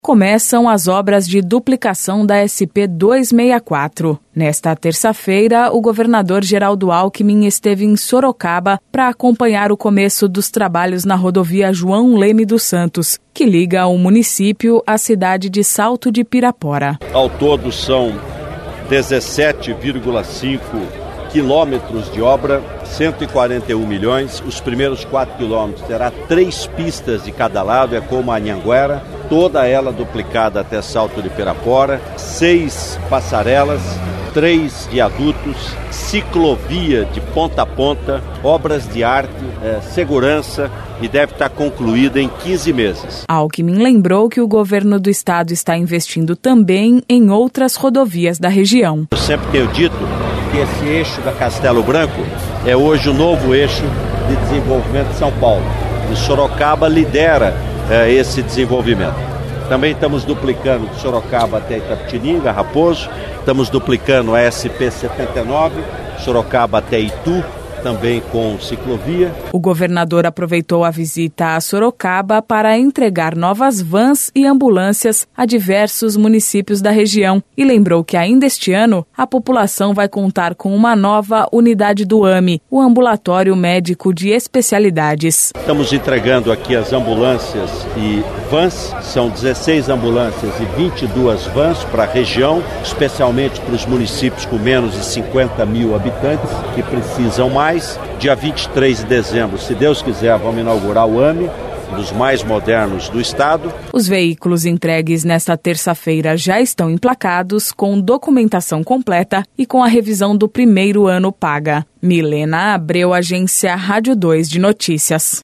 Começam as obras de duplicação da SP-264. Nesta terça-feira, o governador Geraldo Alckmin esteve em Sorocaba para acompanhar o começo dos trabalhos na rodovia João Leme dos Santos, que liga o município à cidade de Salto de Pirapora. Ao todo são 17,5 quilômetros de obra, 141 milhões. Os primeiros 4 quilômetros terá 3 pistas de cada lado, é como a Anhanguera, toda ela duplicada até Salto de Pirapora, 6 passarelas, 3 viadutos, ciclovia de ponta a ponta, obras de arte, segurança, e deve estar concluída em 15 meses. Alckmin lembrou que o governo do estado está investindo também em outras rodovias da região. Eu sempre tenho dito que esse eixo da Castelo Branco é hoje o novo eixo de desenvolvimento de São Paulo. E Sorocaba lidera esse desenvolvimento. Também estamos duplicando de Sorocaba até Itapetininga, Raposo. Estamos duplicando a SP-79, Sorocaba até Itu, também com ciclovia. O governador aproveitou a visita a Sorocaba para entregar novas vans e ambulâncias a diversos municípios da região e lembrou que ainda este ano a população vai contar com uma nova unidade do AME, o Ambulatório Médico de Especialidades. Estamos entregando aqui as ambulâncias e vans, são 16 ambulâncias e 22 vans para a região, especialmente para os municípios com menos de 50 mil habitantes que precisam mais. Dia 23 de dezembro, se Deus quiser, vamos inaugurar o AME, um dos mais modernos do estado. Os veículos entregues nesta terça-feira já estão emplacados, com documentação completa e com a revisão do primeiro ano paga. Milena Abreu, Agência Rádio 2 de Notícias.